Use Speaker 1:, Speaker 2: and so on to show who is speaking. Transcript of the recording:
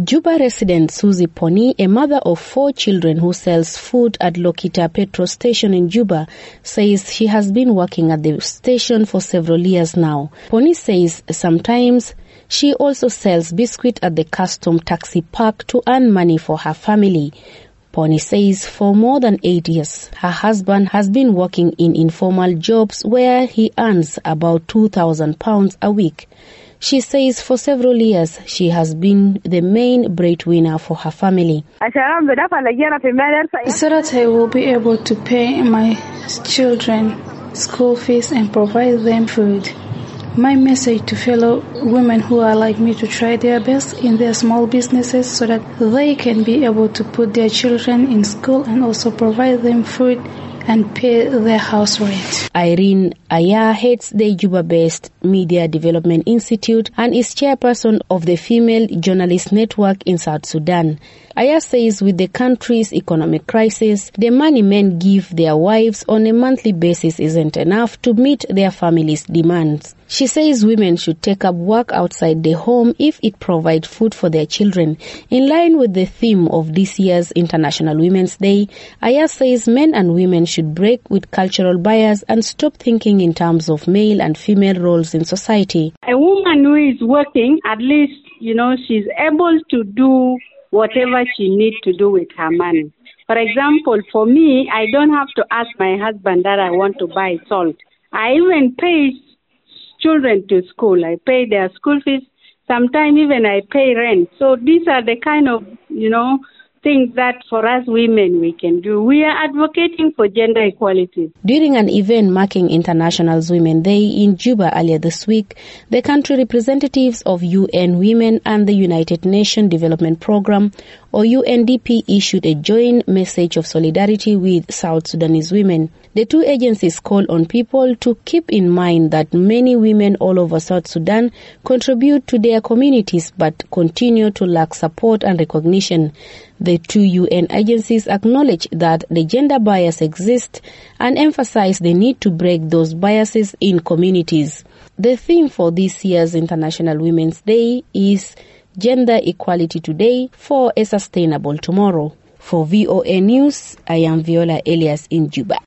Speaker 1: Juba resident Susie Pony, a mother of 4 children who sells food at Lokita petrol station in Juba, says she has been working at the station for several years now. Pony says sometimes she also sells biscuit at the custom taxi park to earn money for her family. Pony says for more than 8 years, her husband has been working in informal jobs where he earns about £2,000 a week. She says for several years she has been the main breadwinner for her family.
Speaker 2: So that I will be able to pay my children school fees and provide them food. My message to fellow women who are like me to try their best in their small businesses so that they can be able to put their children in school and also provide them food and pay their house rent.
Speaker 1: Irene Aya heads the Juba-based Media Development Institute and is chairperson of the Female Journalist Network in South Sudan. Aya says with the country's economic crisis, the money men give their wives on a monthly basis isn't enough to meet their families' demands. She says women should take up work outside the home if it provides food for their children. In line with the theme of this year's International Women's Day, Aya says men and women should break with cultural bias and stop thinking in terms of male and female roles in society.
Speaker 3: A woman who is working, at least, she's able to do whatever she needs to do with her money. For example, for me, I don't have to ask my husband that I want to buy salt. I even pay children to school. I pay their school fees. Sometimes even I pay rent. So these are the kind of, things that for us women we can do. We are advocating for gender equality.
Speaker 1: During an event marking International Women's Day in Juba earlier this week, the country representatives of UN Women and the United Nations Development Programme, or UNDP, issued a joint message of solidarity with South Sudanese women. The two agencies call on people to keep in mind that many women all over South Sudan contribute to their communities but continue to lack support and recognition. The two UN agencies acknowledge that the gender bias exists and emphasize the need to break those biases in communities. The theme for this year's International Women's Day is Gender Equality Today for a Sustainable Tomorrow. For VOA News, I am Viola Elias in Juba.